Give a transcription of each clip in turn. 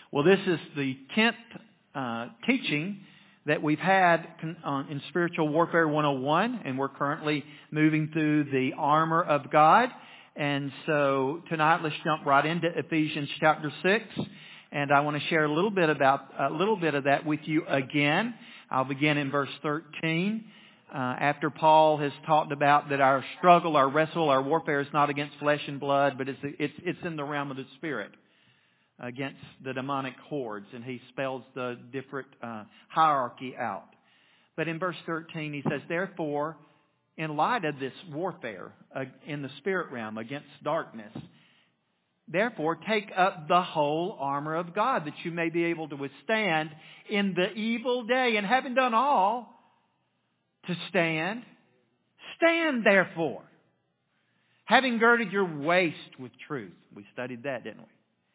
Well, this is the 10th teaching that we've had in Spiritual Warfare 101, and we're currently moving through the armor of God. And so tonight, let's jump right into Ephesians chapter 6, and I want to share a little bit of that with you again. I'll begin in verse 13. After Paul has talked about that our struggle, our wrestle, our warfare is not against flesh and blood, but it's in the realm of the Spirit, against the demonic hordes, and he spells the different hierarchy out. But in verse 13 he says, therefore, in light of this warfare in the spirit realm against darkness, therefore take up the whole armor of God, that you may be able to withstand in the evil day, and having done all to stand, stand therefore, having girded your waist with truth. We studied that, didn't we?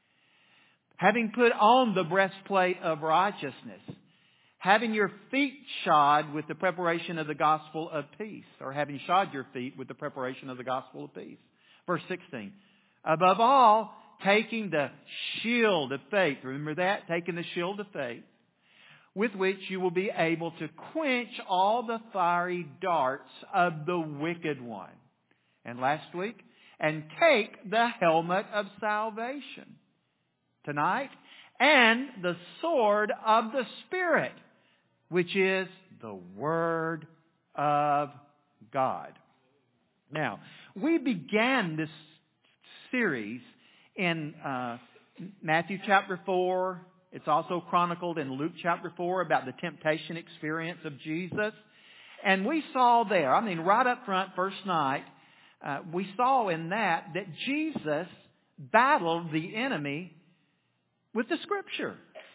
Having put on the breastplate of righteousness, having your feet shod with the preparation of the gospel of peace, or having shod your feet with the preparation of the gospel of peace. Verse 16, above all, taking the shield of faith. Remember that? Taking the shield of faith, with which you will be able to quench all the fiery darts of the wicked one. And last week, and take the helmet of salvation tonight, and the sword of the Spirit, which is the Word of God. Now, we began this series in Matthew chapter 4. It's also chronicled in Luke chapter 4 about the temptation experience of Jesus. And we saw there, right up front, first night, we saw in that Jesus battled the enemy with the Scripture.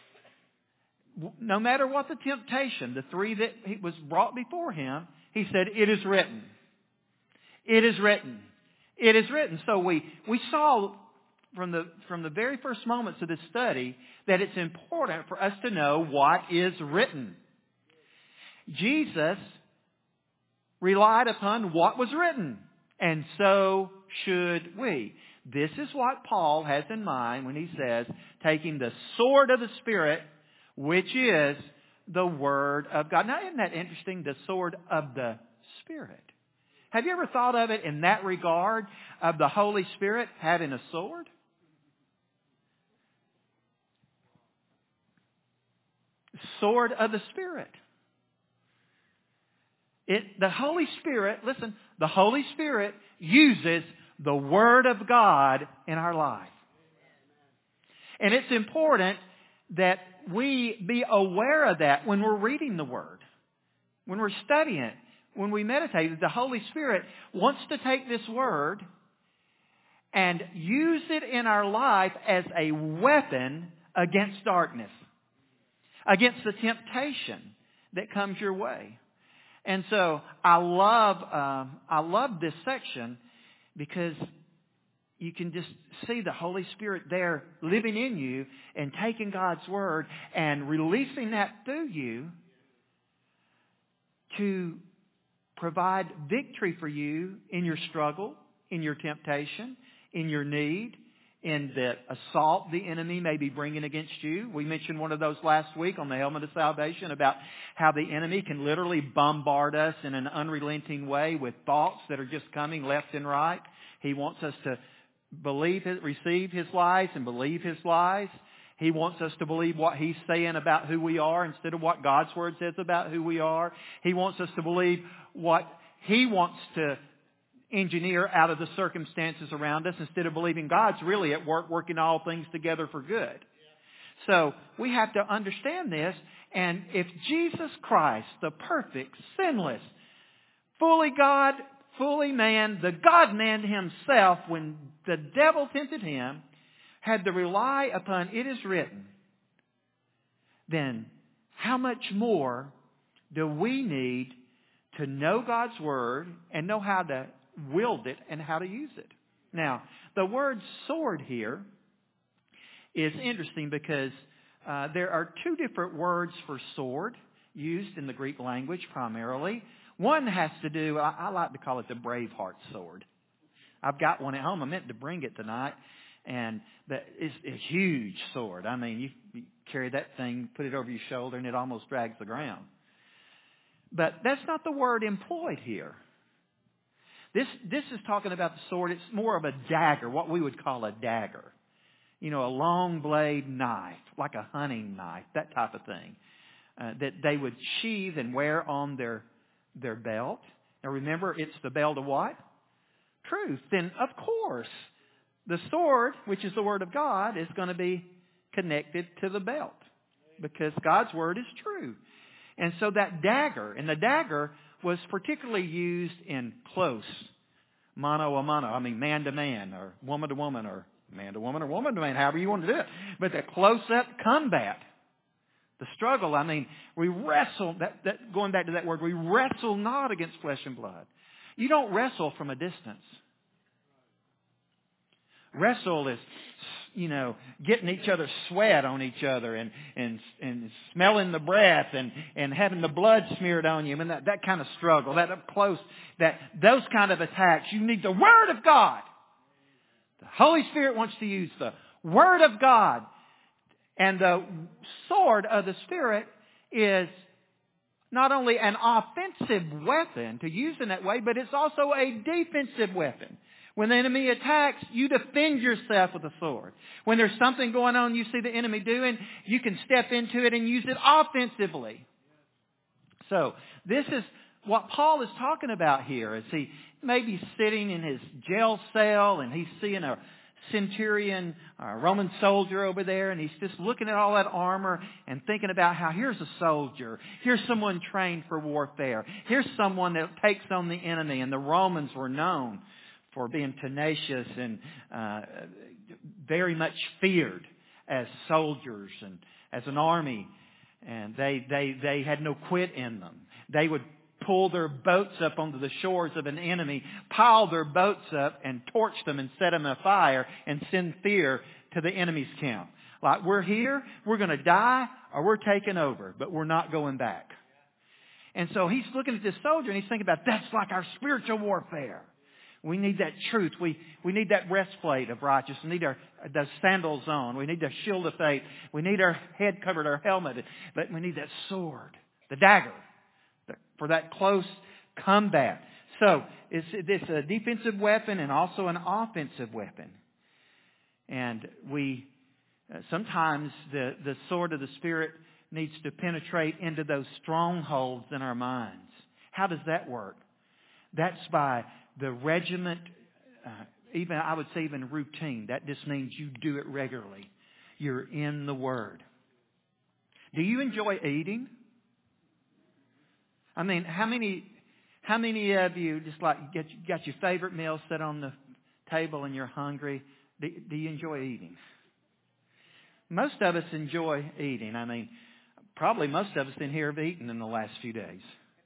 No matter what the temptation, the three that was brought before him, he said, it is written. It is written. It is written. So we saw from the very first moments of this study that it's important for us to know what is written. Jesus relied upon what was written, and so should we. This is what Paul has in mind when he says, taking the sword of the Spirit, which is the Word of God. Now, isn't that interesting? The sword of the Spirit. Have you ever thought of it in that regard, of the Holy Spirit having a sword? Sword of the Spirit. The Holy Spirit, listen, the Holy Spirit uses the Word of God in our life. And it's important that we be aware of that when we're reading the Word, when we're studying it, when we meditate. The Holy Spirit wants to take this Word and use it in our life as a weapon against darkness, against the temptation that comes your way. And so I love this section, because you can just see the Holy Spirit there living in you and taking God's Word and releasing that through you to provide victory for you in your struggle, in your temptation, in your need, in the assault the enemy may be bringing against you. We mentioned one of those last week on the helmet of salvation about how the enemy can literally bombard us in an unrelenting way with thoughts that are just coming left and right. He wants us to receive his lies and believe his lies. He wants us to believe what he's saying about who we are instead of what God's Word says about who we are. He wants us to believe what he wants to engineer out of the circumstances around us instead of believing God's really at work, working all things together for good. So we have to understand this. And if Jesus Christ, the perfect, sinless, fully God, fully man, the God-man himself, when the devil tempted him, had to rely upon it is written, then how much more do we need to know God's Word and know how to wield it and how to use it? Now, the word sword here is interesting because there are two different words for sword used in the Greek language primarily. One has to do, I like to call it the Braveheart sword. I've got one at home. I meant to bring it tonight. And it's a huge sword. I mean, you carry that thing, put it over your shoulder, and it almost drags the ground. But that's not the word employed here. This is talking about the sword. It's more of a dagger, what we would call a dagger. A long blade knife, like a hunting knife, that type of thing, that they would sheathe and wear on their belt. Now remember, it's the belt of what? Truth. Then, of course, the sword, which is the Word of God, is going to be connected to the belt because God's Word is true. And so that dagger, and the dagger was particularly used in close, mano a mano, I mean man to man, or woman to woman, or man to woman, or woman to man, however you want to do it. But the close-up combat, the struggle, I mean, we wrestle, going back to that word, we wrestle not against flesh and blood. You don't wrestle from a distance. Wrestle is, getting each other's sweat on each other and smelling the breath and having the blood smeared on you. And that kind of struggle, that up close, those kind of attacks, you need the Word of God. The Holy Spirit wants to use the Word of God. And the sword of the Spirit is not only an offensive weapon to use in that way, but it's also a defensive weapon. When the enemy attacks, you defend yourself with a sword. When there's something going on you see the enemy doing, you can step into it and use it offensively. So, this is what Paul is talking about here. As he may be sitting in his jail cell and he's seeing a centurion, a Roman soldier over there, and he's just looking at all that armor and thinking about how here's a soldier, here's someone trained for warfare, here's someone that takes on the enemy. And the Romans were known for being tenacious and very much feared as soldiers and as an army. And they had no quit in them. They would pull their boats up onto the shores of an enemy, pile their boats up and torch them and set them afire and send fear to the enemy's camp. Like, we're here, we're going to die, or we're taking over, but we're not going back. And so he's looking at this soldier and he's thinking about, that's like our spiritual warfare. We need that truth. We need that breastplate of righteousness. We need those sandals on. We need the shield of faith. We need our head covered, our helmet. But we need that sword, the dagger, for that close combat. So it's a defensive weapon and also an offensive weapon. And sometimes the sword of the Spirit needs to penetrate into those strongholds in our minds. How does that work? That's by the regiment, even I would say even routine. That just means you do it regularly. You're in the Word. Do you enjoy eating? I mean, how many of you just like got your favorite meal set on the table and you're hungry? Do you enjoy eating? Most of us enjoy eating. I mean, probably most of us in here have eaten in the last few days.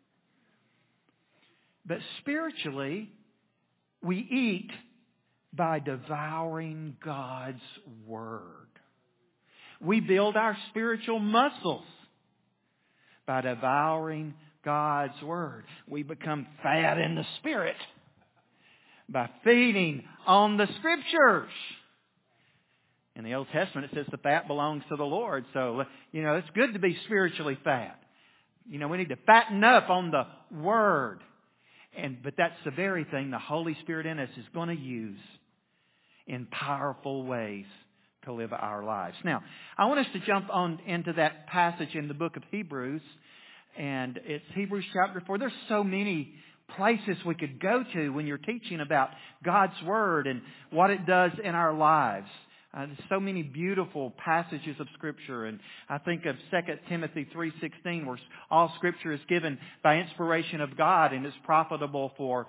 But spiritually, we eat by devouring God's Word. We build our spiritual muscles by devouring God's Word. We become fat in the Spirit by feeding on the Scriptures. In the Old Testament, it says the fat belongs to the Lord. So, it's good to be spiritually fat. We need to fatten up on the Word. But that's the very thing the Holy Spirit in us is going to use in powerful ways to live our lives. Now, I want us to jump on into that passage in the book of Hebrews. And it's Hebrews chapter 4. There's so many places we could go to when you're teaching about God's Word and what it does in our lives. There's so many beautiful passages of Scripture, and I think of 2 Timothy 3:16, where all Scripture is given by inspiration of God and is profitable for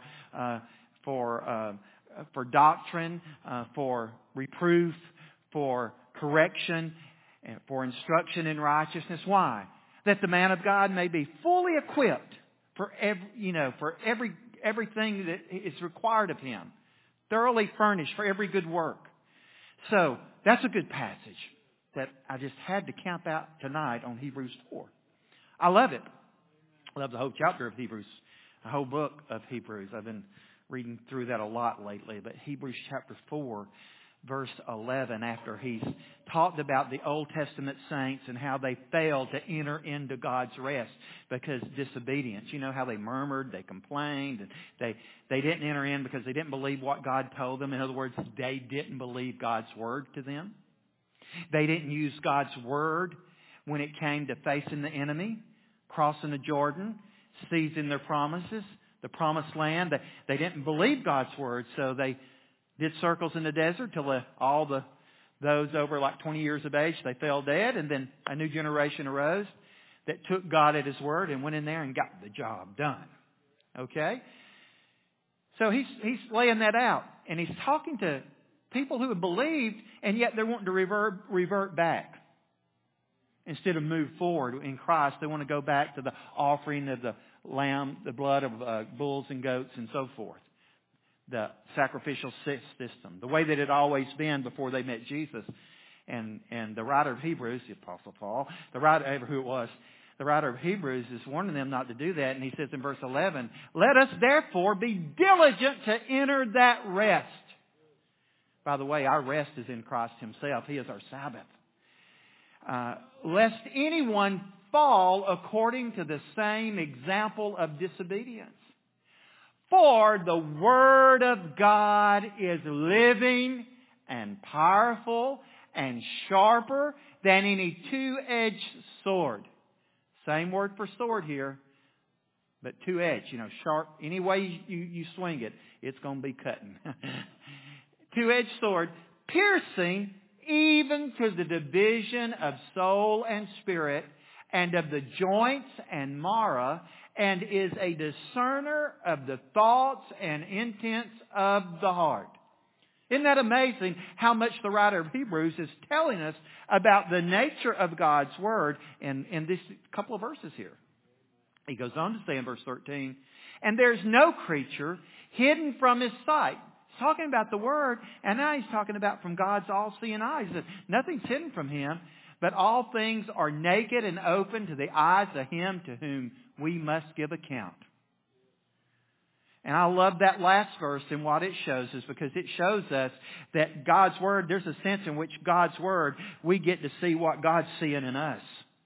doctrine, for reproof, for correction, and for instruction in righteousness. Why? That the man of God may be fully equipped for everything that is required of him, thoroughly furnished for every good work. So, that's a good passage that I just had to camp out tonight on Hebrews 4. I love it. I love the whole chapter of Hebrews, the whole book of Hebrews. I've been reading through that a lot lately. But Hebrews chapter 4 verse 11, after he's talked about the Old Testament saints and how they failed to enter into God's rest because disobedience. You know how they murmured, they complained, and they didn't enter in because they didn't believe what God told them. In other words, they didn't believe God's word to them. They didn't use God's word when it came to facing the enemy, crossing the Jordan, seizing their promises, the promised land. They didn't believe God's word, so they did circles in the desert till those over like 20 years of age, they fell dead. And then a new generation arose that took God at His word and went in there and got the job done. Okay? So he's laying that out. And he's talking to people who have believed, and yet they're wanting to revert back. Instead of move forward in Christ, they want to go back to the offering of the lamb, the blood of bulls and goats and so forth. The sacrificial system, the way that it had always been before they met Jesus. And the writer of Hebrews, the Apostle Paul, the writer of Hebrews is warning them not to do that. And he says in verse 11, "Let us therefore be diligent to enter that rest." By the way, our rest is in Christ Himself. He is our Sabbath. Lest anyone fall according to the same example of disobedience. For the Word of God is living and powerful and sharper than any two-edged sword. Same word for sword here, but two-edged. Sharp. Any way you swing it, it's going to be cutting. Two-edged sword, piercing even to the division of soul and spirit, and of the joints and marrow, and is a discerner of the thoughts and intents of the heart. Isn't that amazing how much the writer of Hebrews is telling us about the nature of God's Word in this couple of verses here? He goes on to say in verse 13, "And there's no creature hidden from His sight." He's talking about the Word, and now he's talking about from God's all-seeing eyes. That nothing's hidden from Him, but all things are naked and open to the eyes of Him to whom we must give account. And I love that last verse and what it shows us, because it shows us that God's Word, there's a sense in which God's Word, we get to see what God's seeing in us.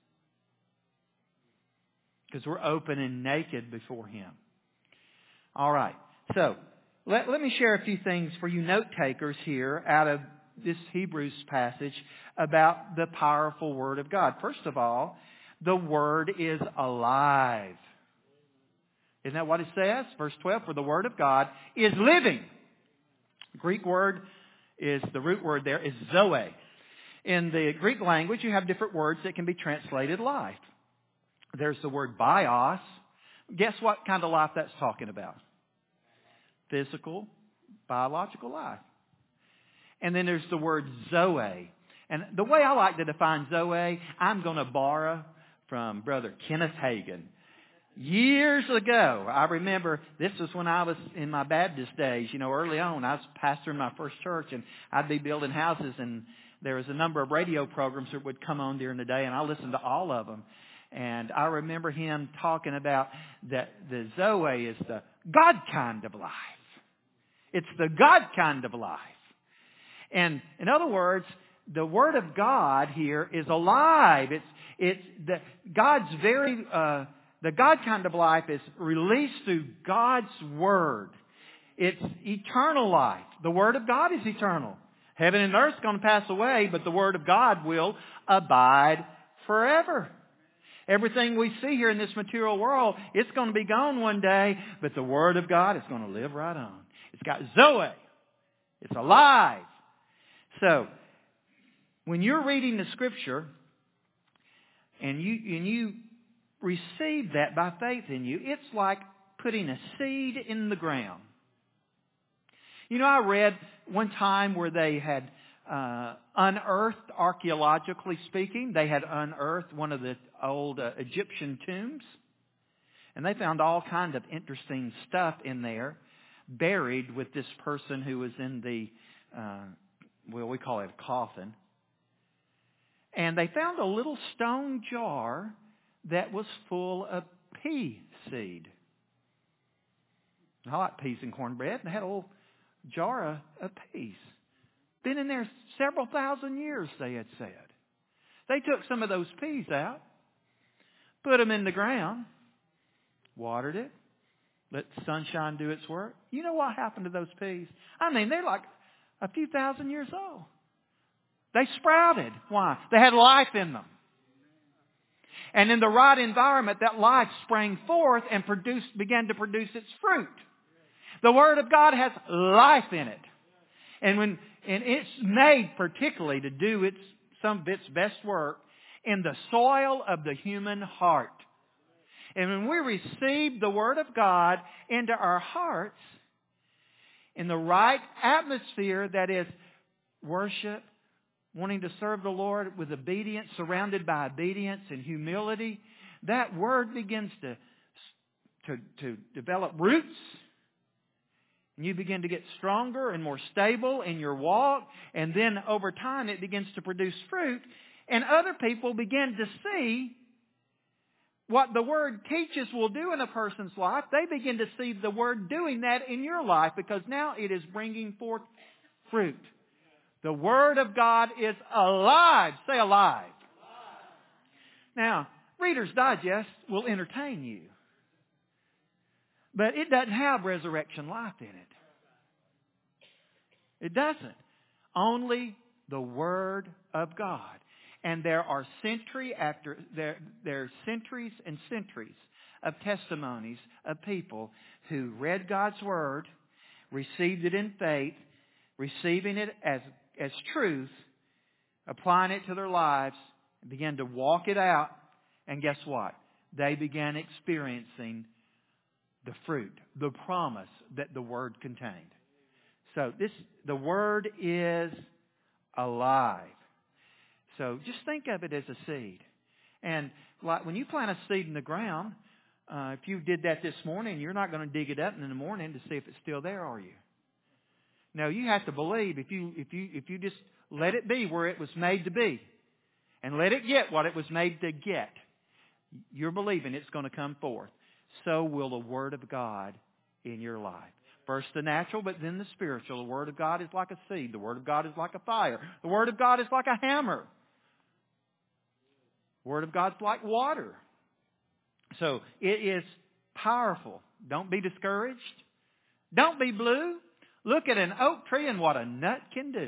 Because we're open and naked before Him. All right. So, let me share a few things for you note takers here out of this Hebrews passage about the powerful Word of God. First of all, the Word is alive. Isn't that what it says? Verse 12, "For the Word of God is living." Greek word the root word there is zoe. In the Greek language, you have different words that can be translated life. There's the word bios. Guess what kind of life that's talking about? Physical, biological life. And then there's the word zoe. And the way I like to define zoe, I'm going to borrow from Brother Kenneth Hagin. Years ago, I remember this was when I was in my Baptist days. Early on, I was pastoring my first church, and I'd be building houses, and there was a number of radio programs that would come on during the day, and I listened to all of them. And I remember him talking about that the Zoe is the God kind of life. It's the God kind of life. And in other words, the Word of God here is alive. The God kind of life is released through God's Word. It's eternal life. The Word of God is eternal. Heaven and earth is going to pass away, but the Word of God will abide forever. Everything we see here in this material world, it's going to be gone one day, but the Word of God is going to live right on. It's got Zoe. It's alive. So, when you're reading the Scripture and you receive that by faith in you, it's like putting a seed in the ground. I read one time where they had unearthed, archaeologically speaking, they had unearthed one of the old Egyptian tombs. And they found all kinds of interesting stuff in there, buried with this person who was in the, we call it a coffin. And they found a little stone jar that was full of pea seed. I like peas and cornbread. And they had a little jar of peas. been in there several thousand years, they had said. They took some of those peas out, put them in the ground, watered it, let the sunshine do its work. You know what happened to those peas? I mean, they're like a few thousand years old. They sprouted. Why? They had life in them. And in the right environment, that life sprang forth and began to produce its fruit. The Word of God has life in it. And it's made particularly to do some of its best work in the soil of the human heart. And when we receive the Word of God into our hearts, in the right atmosphere, that is worship, wanting to serve the Lord with obedience, surrounded by obedience and humility, that Word begins to develop roots. And you begin to get stronger and more stable in your walk. And then over time it begins to produce fruit. And other people begin to see what the Word teaches will do in a person's life. They begin to see the Word doing that in your life, because now it is bringing forth fruit. The Word of God is alive. Say alive. Now, Reader's Digest will entertain you. But it doesn't have resurrection life in it. It doesn't. Only the Word of God. And there are centuries and centuries of testimonies of people who read God's Word, received it in faith, receiving it as truth, applying it to their lives, and began to walk it out. And guess what? They began experiencing the fruit, the promise that the Word contained. So the Word is alive. So just think of it as a seed. And like when you plant a seed in the ground, if you did that this morning, you're not going to dig it up in the morning to see if it's still there, are you? No, you have to believe. If you just let it be where it was made to be, and let it get what it was made to get, you're believing it's going to come forth. So will the Word of God in your life. First the natural, but then the spiritual. The Word of God is like a seed. The Word of God is like a fire. The Word of God is like a hammer. The Word of God's like water. So it is powerful. Don't be discouraged. Don't be blue. Look at an oak tree and what a nut can do.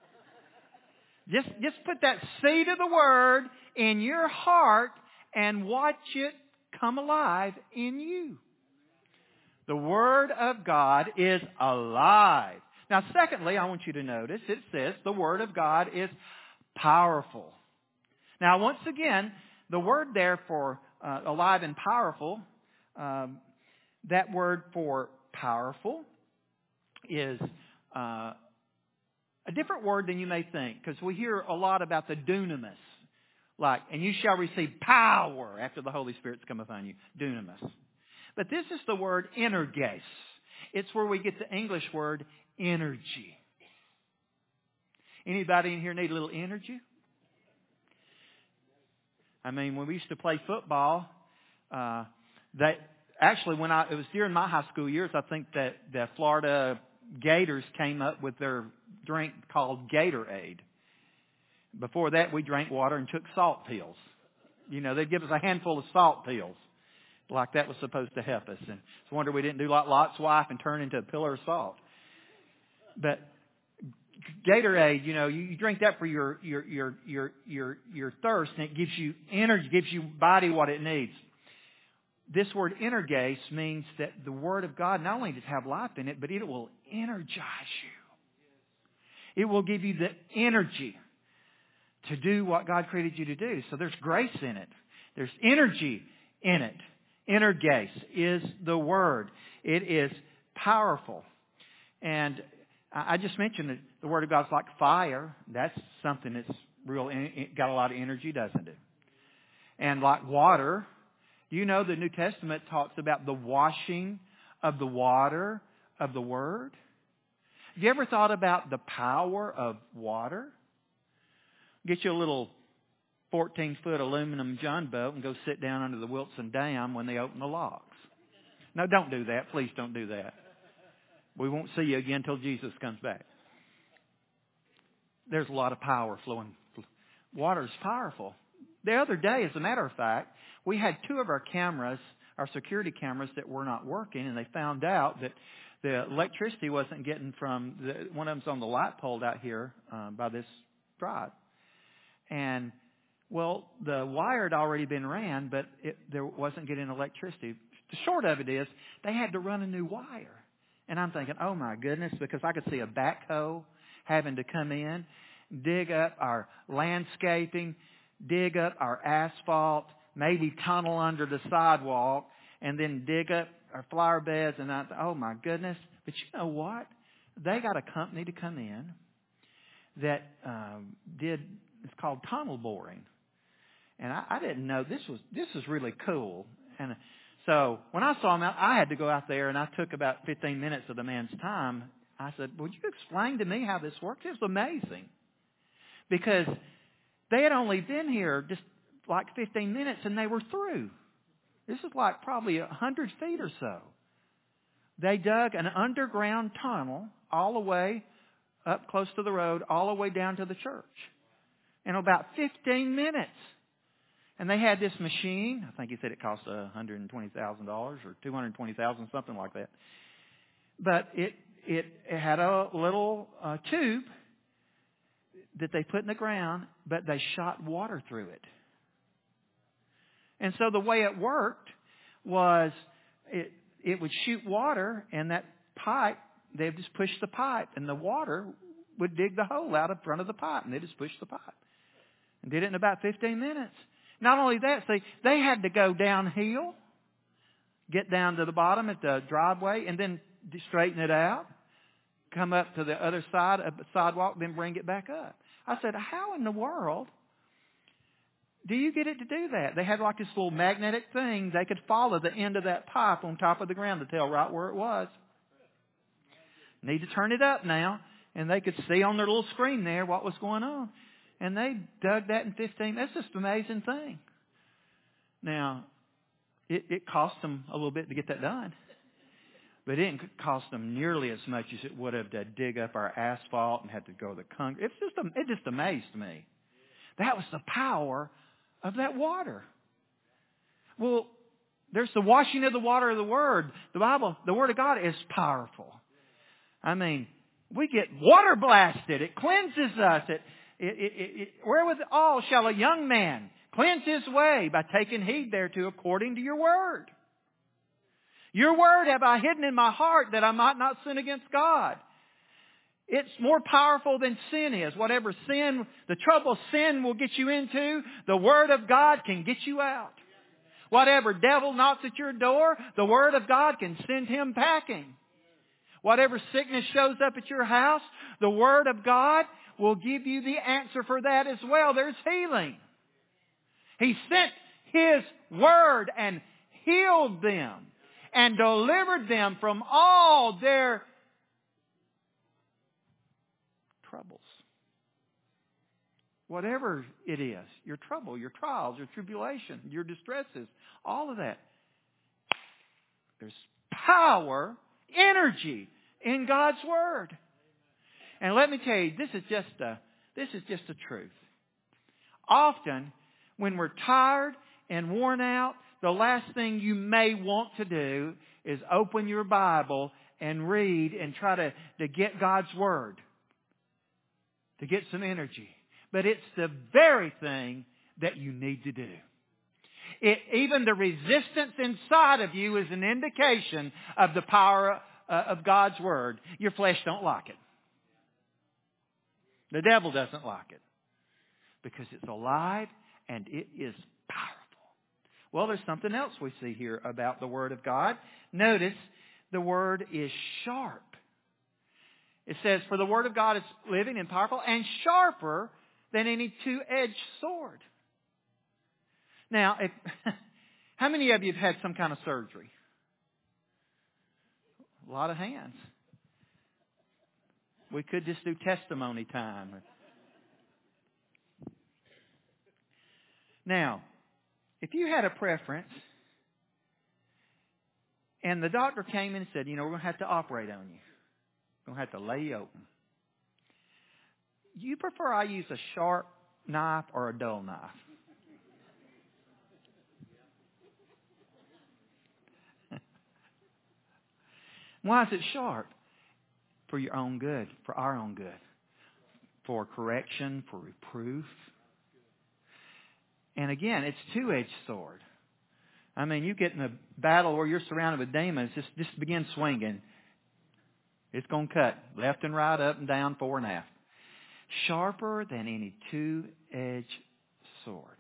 Just put that seed of the Word in your heart and watch it come alive in you. The Word of God is alive. Now, secondly, I want you to notice it says the Word of God is powerful. Now, once again, the word there for alive and powerful, that word for powerful is a different word than you may think, because we hear a lot about the dunamis. Like, and you shall receive power after the Holy Spirit's come upon you. Dunamis. But this is the word energes. It's where we get the English word energy. Anybody in here need a little energy? I mean, when we used to play football, it was during my high school years, I think that the Florida Gators came up with their drink called Gatorade. Before that, we drank water and took salt pills. You know, they'd give us a handful of salt pills. Like that was supposed to help us. And it's a wonder we didn't do like Lot's wife and turn into a pillar of salt. But Gatorade, you know, you drink that for your thirst, and it gives you energy, gives your body what it needs. This word energes means that the Word of God not only does have life in it, but it will energize you. It will give you the energy to do what God created you to do. So there's grace in it. There's energy in it. Energes is the word. It is powerful. And I just mentioned that the Word of God's like fire. That's something that's got a lot of energy, doesn't it? And like water, do you know the New Testament talks about the washing of the water of the Word? Have you ever thought about the power of water? Get you a little 14-foot aluminum John boat and go sit down under the Wilson Dam when they open the locks. No, don't do that. Please don't do that. We won't see you again until Jesus comes back. there's a lot of power flowing. Water is powerful. The other day, as a matter of fact, we had 2 of our cameras, our security cameras, that were not working, and they found out that the electricity wasn't getting from one of them's on the light pole out here by this drive. And, well, the wire had already been ran, but there wasn't getting electricity. The short of it is they had to run a new wire. And I'm thinking, oh, my goodness, because I could see a backhoe having to come in, dig up our landscaping, dig up our asphalt, maybe tunnel under the sidewalk, and then dig up our flower beds. And I thought, oh, my goodness. But you know what? They got a company to come in that it's called tunnel boring. And I didn't know this was really cool. And so when I saw him out, I had to go out there, and I took about 15 minutes of the man's time. I said, would you explain to me how this works? It was amazing. Because they had only been here just like 15 minutes, and they were through. This is like probably 100 feet or so. They dug an underground tunnel all the way up close to the road, all the way down to the church in about 15 minutes. And they had this machine. I think he said it cost $120,000 or $220,000, something like that. But it had a little tube that they put in the ground, but they shot water through it. And so the way it worked was it would shoot water, and that pipe, they would just push the pipe, and the water would dig the hole out in front of the pipe, and they just pushed the pipe. And did it in about 15 minutes. Not only that, see, they had to go downhill, get down to the bottom at the driveway, and then straighten it out, come up to the other side of the sidewalk, then bring it back up. I said, how in the world do you get it to do that? They had like this little magnetic thing. They could follow the end of that pipe on top of the ground to tell right where it was. Need to turn it up now. And they could see on their little screen there what was going on. And they dug that in 15. That's just an amazing thing. Now, it cost them a little bit to get that done. But it didn't cost them nearly as much as it would have to dig up our asphalt and had to go to the concrete. It just amazed me. That was the power of that water. Well, there's the washing of the water of the Word. The Bible, the Word of God is powerful. I mean, we get water blasted. It cleanses us. Wherewithal shall a young man cleanse his way? By taking heed thereto according to your Word. Your Word have I hidden in my heart that I might not sin against God. It's more powerful than sin is. Whatever sin, the trouble sin will get you into, the Word of God can get you out. Whatever devil knocks at your door, the Word of God can send him packing. Whatever sickness shows up at your house, the Word of God will give you the answer for that as well. There's healing. He sent His Word and healed them and delivered them from all their troubles. Whatever it is, your trouble, your trials, your tribulation, your distresses, all of that. There's power, energy in God's Word. And let me tell you, this is just the truth. Often, when we're tired and worn out, the last thing you may want to do is open your Bible and read and try to get God's Word, to get some energy. But it's the very thing that you need to do. Even the resistance inside of you is an indication of the power of God's Word. Your flesh don't like it. The devil doesn't like it. Because it's alive and it is powerful. Well, there's something else we see here about the Word of God. Notice the Word is sharp. It says, for the Word of God is living and powerful and sharper than any two-edged sword. Now, how many of you have had some kind of surgery? A lot of hands. We could just do testimony time. Now, if you had a preference and the doctor came in and said, we're going to have to operate on you. We're going to have to lay you open. you prefer I use a sharp knife or a dull knife? Why is it sharp? For your own good, for our own good. For correction, for reproof. And again, it's a two-edged sword. I mean, you get in a battle where you're surrounded with demons, just begin swinging. It's going to cut left and right, up and down, fore and aft. Sharper than any two-edged sword.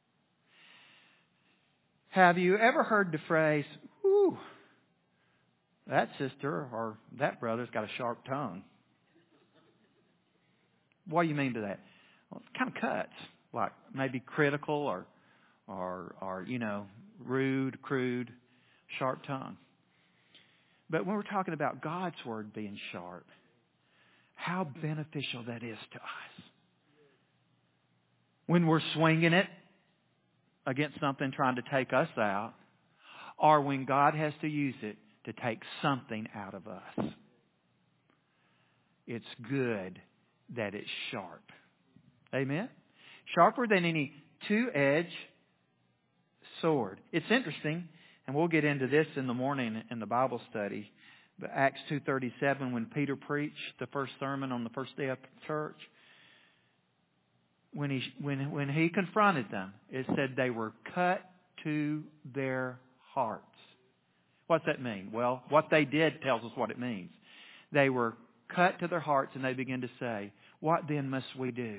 Have you ever heard the phrase, "Whew, that sister or that brother's got a sharp tongue"? What do you mean by that? Well, it kind of cuts, like maybe critical or rude, crude, sharp tongue. But when we're talking about God's Word being sharp, how beneficial that is to us. When we're swinging it against something trying to take us out, or when God has to use it to take something out of us. It's good that it's sharp. Amen? Sharper than any two-edged sword. It's interesting, and we'll get into this in the morning in the Bible study. But Acts 2:37, when Peter preached the first sermon on the first day of church, when he confronted them, it said they were cut to their hearts. What's that mean? Well, what they did tells us what it means. They were cut to their hearts, and they began to say, "What then must we do?"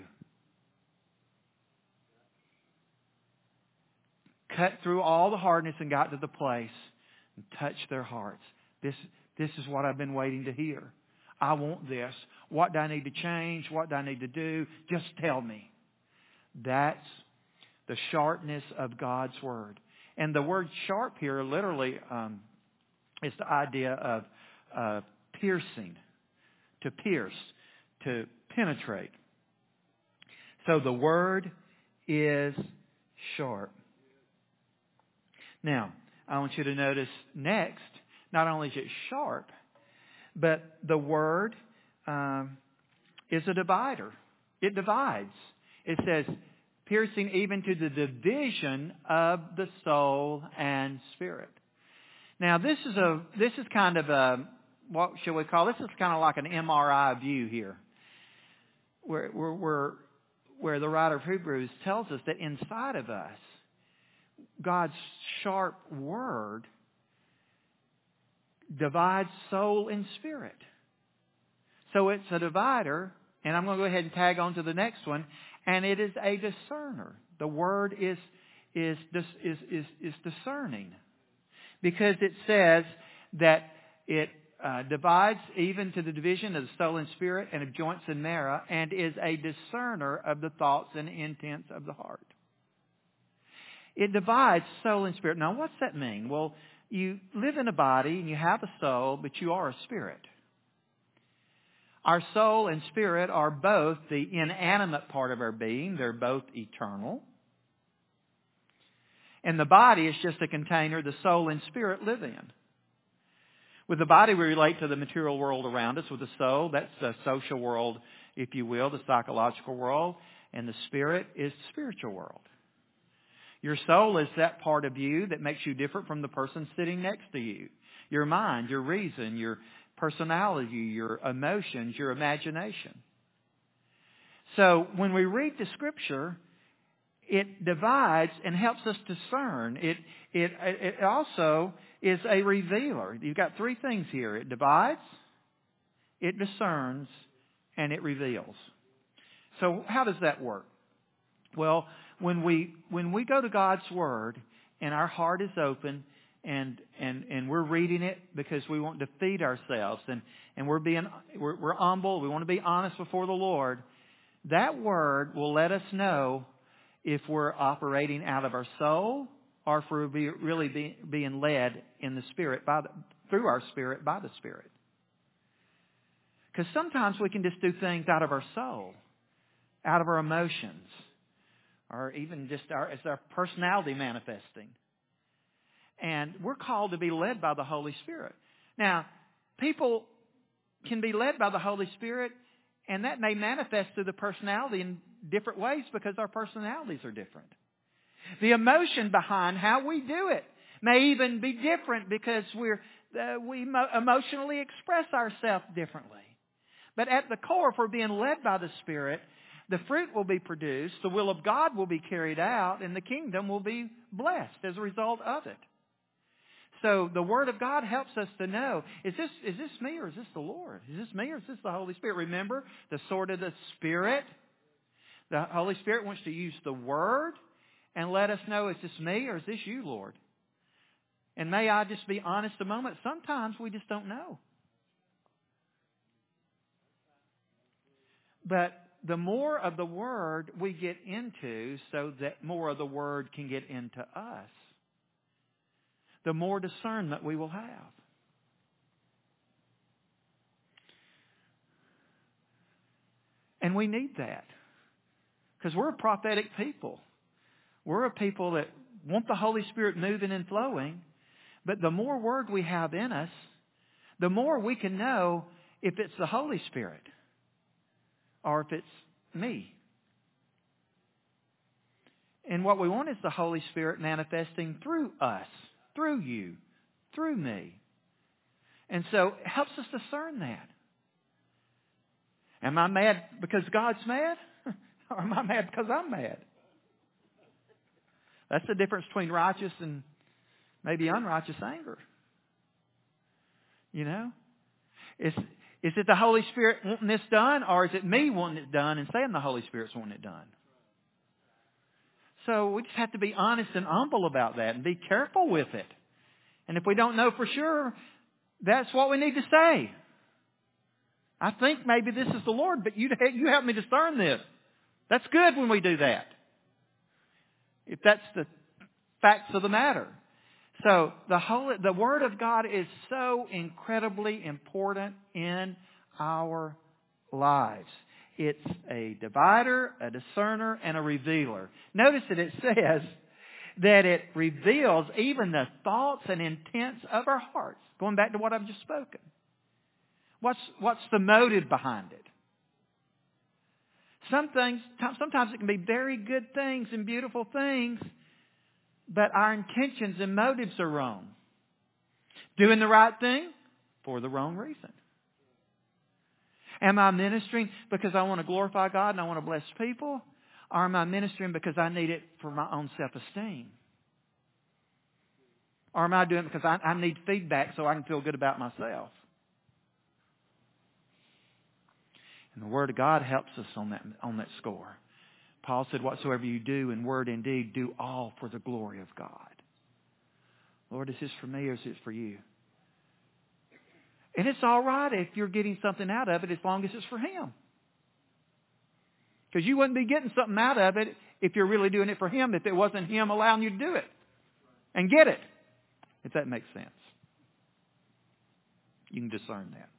Cut through all the hardness and got to the place and touched their hearts. This is what I've been waiting to hear. I want this. What do I need to change? What do I need to do? Just tell me. That's the sharpness of God's Word. And the word sharp here literally is the idea of piercing, to pierce, to penetrate. So the Word is sharp. Now, I want you to notice next, not only is it sharp, but the Word is a divider. It divides. It says, piercing even to the division of the soul and spirit. Now, this is kind of a, what shall we call, this is kind of like an MRI view here. Where the writer of Hebrews tells us that inside of us, God's sharp Word divides soul and spirit. So it's a divider, and I'm going to go ahead and tag on to the next one, and it is a discerner. The Word is discerning. Because it says that it divides even to the division of the soul and spirit and of joints and marrow, and is a discerner of the thoughts and intents of the heart. It divides soul and spirit. Now, what's that mean? Well, you live in a body and you have a soul, but you are a spirit. Our soul and spirit are both the inanimate part of our being. They're both eternal. And the body is just a container the soul and spirit live in. With the body, we relate to the material world around us. With the soul, that's the social world, if you will, the psychological world. And the spirit is the spiritual world. Your soul is that part of you that makes you different from the person sitting next to you. Your mind, your reason, your personality, your emotions, your imagination. So when we read the Scripture, it divides and helps us discern. It also is a revealer. You've got three things here. It divides, it discerns, and it reveals. So how does that work? Well, when we go to God's Word and our heart is open and we're reading it because we want to feed ourselves and we're humble, we want to be honest before the Lord, that Word will let us know if we're operating out of our soul or if we're really being led in the Spirit through our spirit by the Spirit. Because sometimes we can just do things out of our soul, out of our emotions, or even just as our personality manifesting. And we're called to be led by the Holy Spirit. Now, people can be led by the Holy Spirit And that may manifest through the personality in different ways because our personalities are different. The emotion behind how we do it may even be different because we emotionally express ourselves differently. But at the core, if we're being led by the Spirit, the fruit will be produced, the will of God will be carried out, and the kingdom will be blessed as a result of it. So the Word of God helps us to know, is this me or is this the Lord? Is this me or is this the Holy Spirit? Remember, the sword of the Spirit. The Holy Spirit wants to use the Word and let us know, is this me or is this you, Lord? And may I just be honest a moment, sometimes we just don't know. But the more of the Word we get into, so that more of the Word can get into us, the more discernment we will have. And we need that. Because we're a prophetic people. We're a people that want the Holy Spirit moving and flowing. But the more Word we have in us, the more we can know if it's the Holy Spirit or if it's me. And what we want is the Holy Spirit manifesting through us, through you, through me. And so it helps us discern that. Am I mad because God's mad? Or am I mad because I'm mad? That's the difference between righteous and maybe unrighteous anger. You know? Is it the Holy Spirit wanting this done, or is it me wanting it done and saying the Holy Spirit's wanting it done? So we just have to be honest and humble about that and be careful with it. And if we don't know for sure, that's what we need to say. I think maybe this is the Lord, but you help me discern this. That's good when we do that. If that's the facts of the matter. So the Word of God is so incredibly important in our lives. It's a divider, a discerner, and a revealer. Notice that it says that it reveals even the thoughts and intents of our hearts. Going back to what I've just spoken. What's the motive behind it? Sometimes it can be very good things and beautiful things, but our intentions and motives are wrong. Doing the right thing for the wrong reason. Am I ministering because I want to glorify God and I want to bless people? Or am I ministering because I need it for my own self-esteem? Or am I doing it because I need feedback so I can feel good about myself? And the Word of God helps us on that score. Paul said, whatsoever you do in word and deed, do all for the glory of God. Lord, is this for me or is this for you? And it's all right if you're getting something out of it as long as it's for Him. Because you wouldn't be getting something out of it if you're really doing it for Him, if it wasn't Him allowing you to do it and get it. If that makes sense. You can discern that.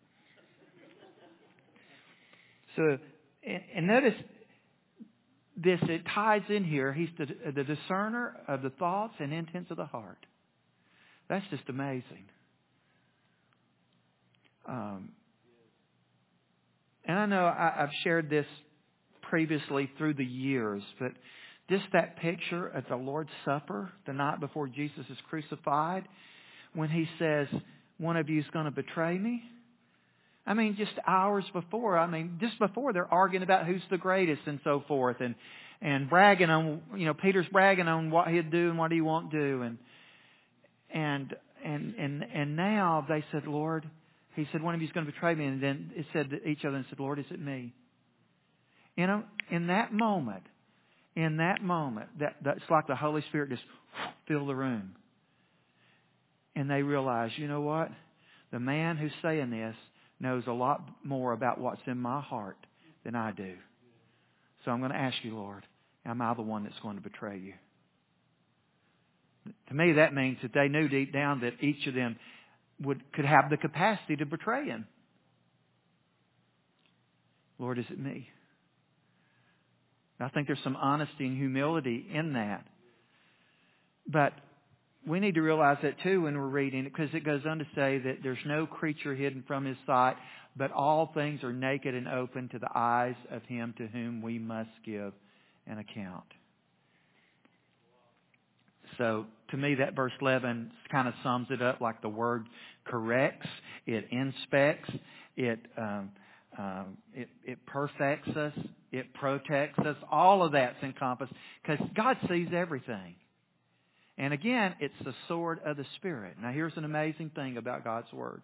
So, and notice this, it ties in here. He's the discerner of the thoughts and intents of the heart. That's just amazing. And I know I've shared this previously through the years, but just that picture at the Lord's Supper, the night before Jesus is crucified, when He says, one of you is going to betray me. I mean, just hours before, just before they're arguing about who's the greatest and so forth, and bragging on, Peter's bragging on what he'd do and what he won't do, and now they said, Lord, He said, one of you is going to betray me, and then it said to each other and said, Lord, is it me? In that moment, that's like the Holy Spirit just filled the room, and they realized, you know what? The man who's saying this knows a lot more about what's in my heart than I do. So I'm going to ask you, Lord, am I the one that's going to betray you? To me, that means that they knew deep down that each of them could have the capacity to betray Him. Lord, is it me? I think there's some honesty and humility in that. But we need to realize that too when we're reading it, because it goes on to say that there's no creature hidden from His sight, but all things are naked and open to the eyes of Him to whom we must give an account. So, to me, that verse 11 kind of sums it up like the word corrects, it inspects, it perfects us, it protects us. All of that's encompassed because God sees everything. And again, it's the sword of the Spirit. Now, here's an amazing thing about God's Word.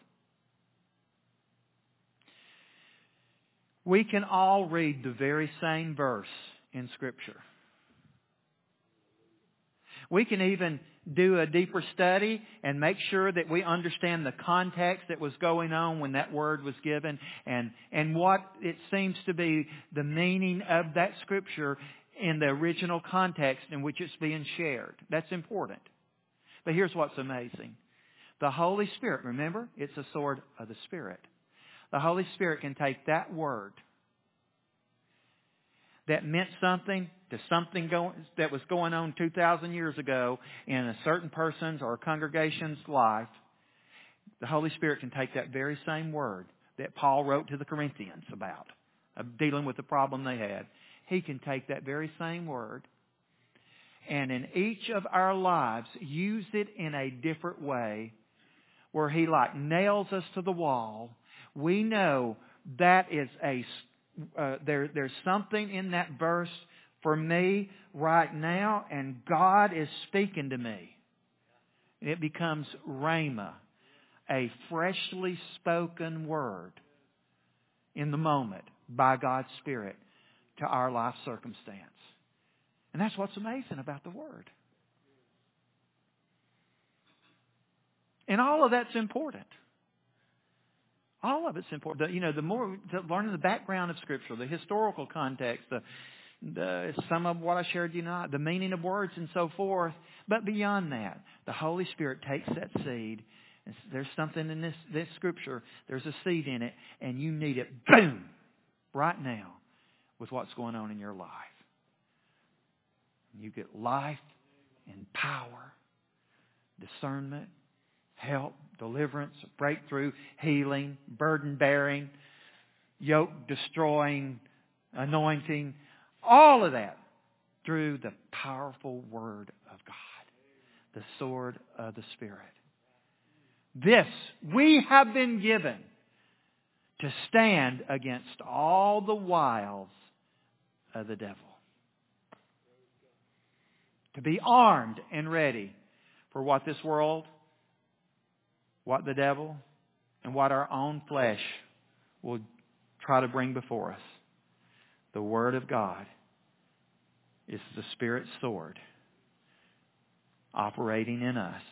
We can all read the very same verse in Scripture. We can even do a deeper study and make sure that we understand the context that was going on when that word was given and what it seems to be the meaning of that Scripture in the original context in which it's being shared. That's important. But here's what's amazing. The Holy Spirit, remember, it's a sword of the Spirit. The Holy Spirit can take that word that meant something to something that was going on 2,000 years ago in a certain person's or congregation's life. The Holy Spirit can take that very same word that Paul wrote to the Corinthians about, of dealing with the problem they had. He can take that very same word and in each of our lives use it in a different way where He like nails us to the wall. We know that is there's something in that verse for me right now, and God is speaking to me. It becomes rhema, a freshly spoken word in the moment by God's Spirit to our life circumstance. And that's what's amazing about the Word. And all of that's important. All of it's important. The more learning the background of Scripture, the historical context, some of what I shared the meaning of words and so forth. But beyond that, the Holy Spirit takes that seed. And there's something in this Scripture. There's a seed in it, and you need it, boom, right now with what's going on in your life. You get life and power, discernment, help, deliverance, breakthrough, healing, burden bearing, yoke destroying, anointing, all of that through the powerful Word of God, the sword of the Spirit. This we have been given to stand against all the wiles of the devil. To be armed and ready for what this world, what the devil, and what our own flesh will try to bring before us. The Word of God is the Spirit's sword operating in us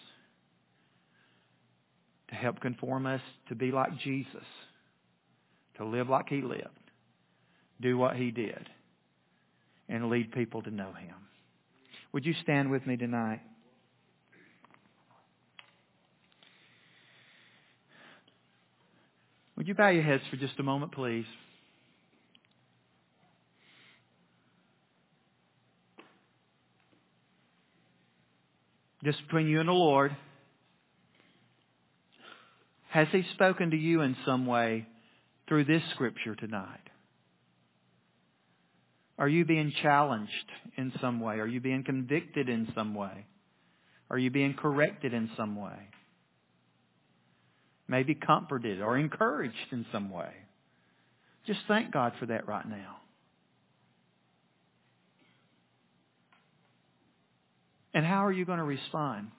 to help conform us to be like Jesus, to live like He lived, do what He did, and lead people to know Him. Would you stand with me tonight? Would you bow your heads for just a moment, please? Just between you and the Lord, has He spoken to you in some way through this Scripture tonight? Are you being challenged in some way? Are you being convicted in some way? Are you being corrected in some way? Maybe comforted or encouraged in some way. Just thank God for that right now. And how are you going to respond?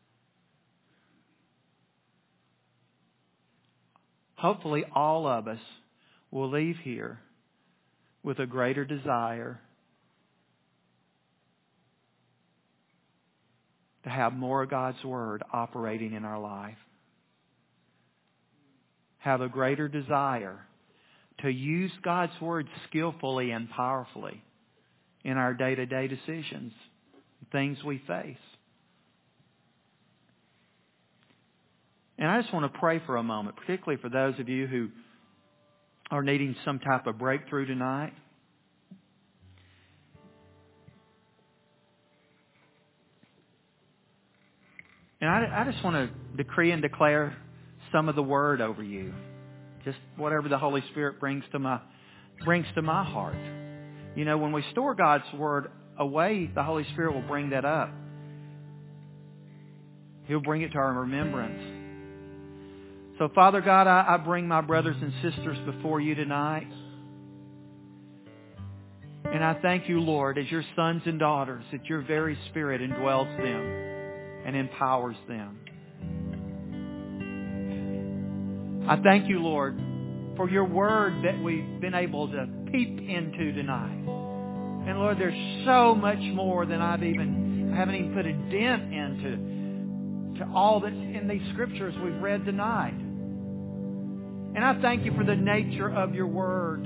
Hopefully all of us will leave here with a greater desire to have more of God's Word operating in our life. Have a greater desire to use God's Word skillfully and powerfully in our day-to-day decisions, things we face. And I just want to pray for a moment, particularly for those of you who are needing some type of breakthrough tonight. And I just want to decree and declare some of the Word over you. Just whatever the Holy Spirit brings to my heart. You know, when we store God's Word away, the Holy Spirit will bring that up. He'll bring it to our remembrance. So, Father God, I bring my brothers and sisters before you tonight. And I thank you, Lord, as your sons and daughters, that your very Spirit indwells them and empowers them. I thank you, Lord, for your word that we've been able to peep into tonight. And Lord, there's so much more than I haven't even put a dent into all that's in these scriptures we've read tonight. And I thank you for the nature of your word.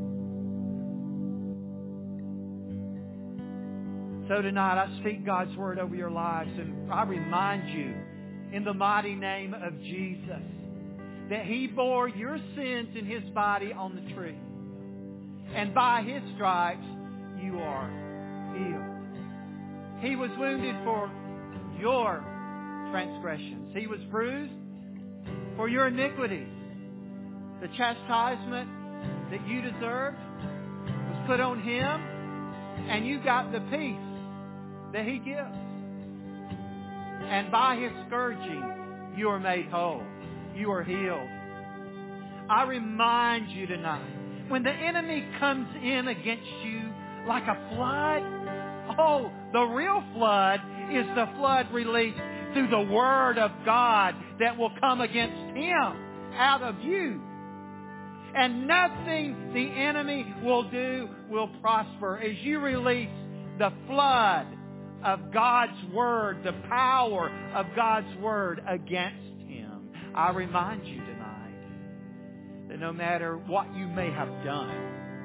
So tonight I speak God's word over your lives, and I remind you in the mighty name of Jesus that He bore your sins in His body on the tree. And by His stripes you are healed. He was wounded for your transgressions. He was bruised for your iniquities. The chastisement that you deserved was put on Him, and you got the peace that He gives. And by His scourging, you are made whole. You are healed. I remind you tonight, when the enemy comes in against you like a flood, the real flood is the flood released through the Word of God that will come against him out of you. And nothing the enemy will do will prosper as you release the flood of God's Word, the power of God's Word against him. I remind you tonight that no matter what you may have done,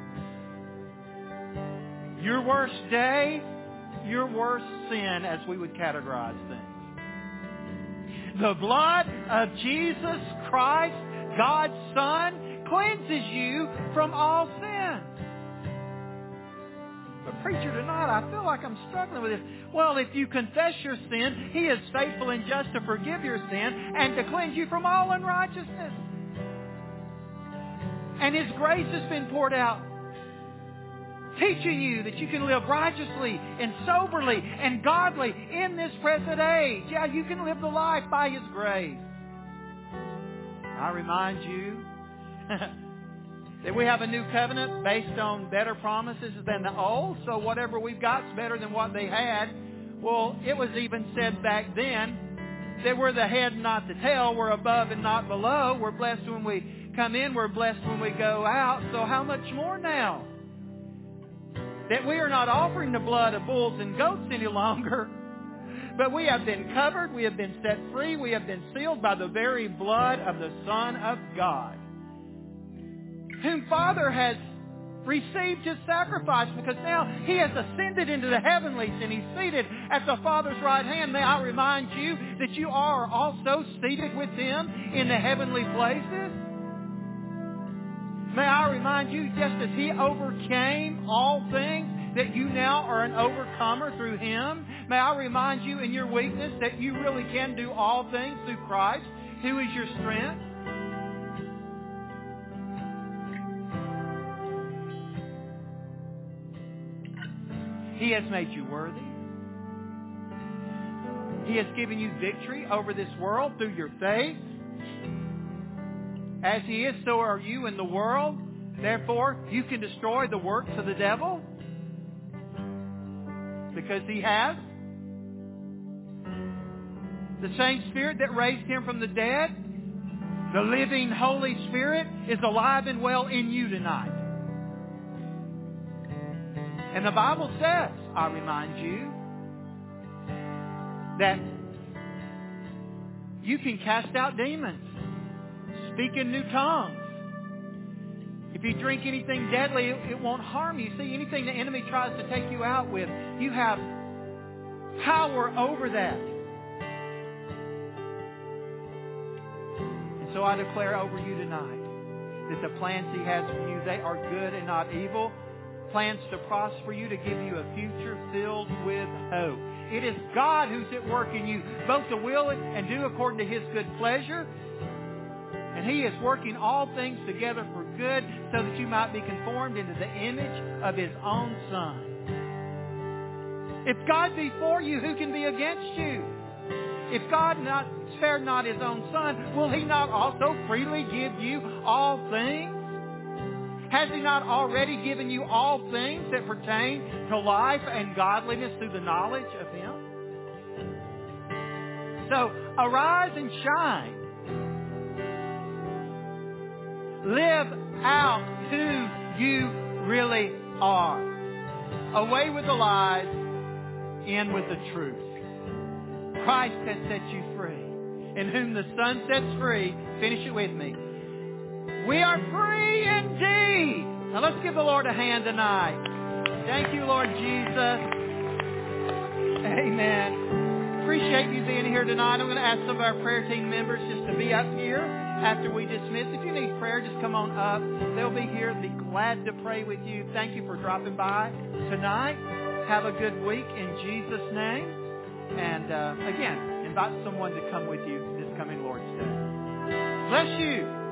your worst day, your worst sin, as we would categorize things, the blood of Jesus Christ, God's Son, cleanses you from all sin. But preacher, tonight I feel like I'm struggling with this. Well, if you confess your sin, He is faithful and just to forgive your sin and to cleanse you from all unrighteousness. And His grace has been poured out, teaching you that you can live righteously and soberly and godly in this present age. Yeah, you can live the life by His grace. I remind you that we have a new covenant based on better promises than the old, so whatever we've got is better than what they had. Well, it was even said back then that we're the head, not the tail. We're above and not below. We're blessed when we come in. We're blessed when we go out. So how much more now? That we are not offering the blood of bulls and goats any longer, but we have been covered. We have been set free. We have been sealed by the very blood of the Son of God, whom Father has received His sacrifice, because now He has ascended into the heavenlies and He's seated at the Father's right hand. May I remind you that you are also seated with Him in the heavenly places. May I remind you, just as He overcame all things, that you now are an overcomer through Him. May I remind you in your weakness that you really can do all things through Christ, who is your strength. He has made you worthy. He has given you victory over this world through your faith. As He is, so are you in the world. Therefore, you can destroy the works of the devil, because He has. The same Spirit that raised Him from the dead, the living Holy Spirit, is alive and well in you tonight. And the Bible says, I remind you, that you can cast out demons, speak in new tongues. If you drink anything deadly, it won't harm you. See, anything the enemy tries to take you out with, you have power over that. And so I declare over you tonight that the plans He has for you, they are good and not evil. Plans to prosper you, to give you a future filled with hope. It is God who's at work in you, both to will it and do according to His good pleasure. And And He is working all things together for good so that you might be conformed into the image of His own Son. If God be for you, who can be against you? If God spared not His own Son, will He not also freely give you all things? Has He not already given you all things that pertain to life and godliness through the knowledge of Him? So, arise and shine. Live out who you really are. Away with the lies, in with the truth. Christ has set you free. In whom the Son sets free, finish it with me. We are free indeed. Now let's give the Lord a hand tonight. Thank you, Lord Jesus. Amen. Appreciate you being here tonight. I'm going to ask some of our prayer team members just to be up here after we dismiss. If you need prayer, just come on up. They'll be here. They'll be glad to pray with you. Thank you for dropping by tonight. Have a good week in Jesus' name. And again, invite someone to come with you this coming Lord's Day. Bless you.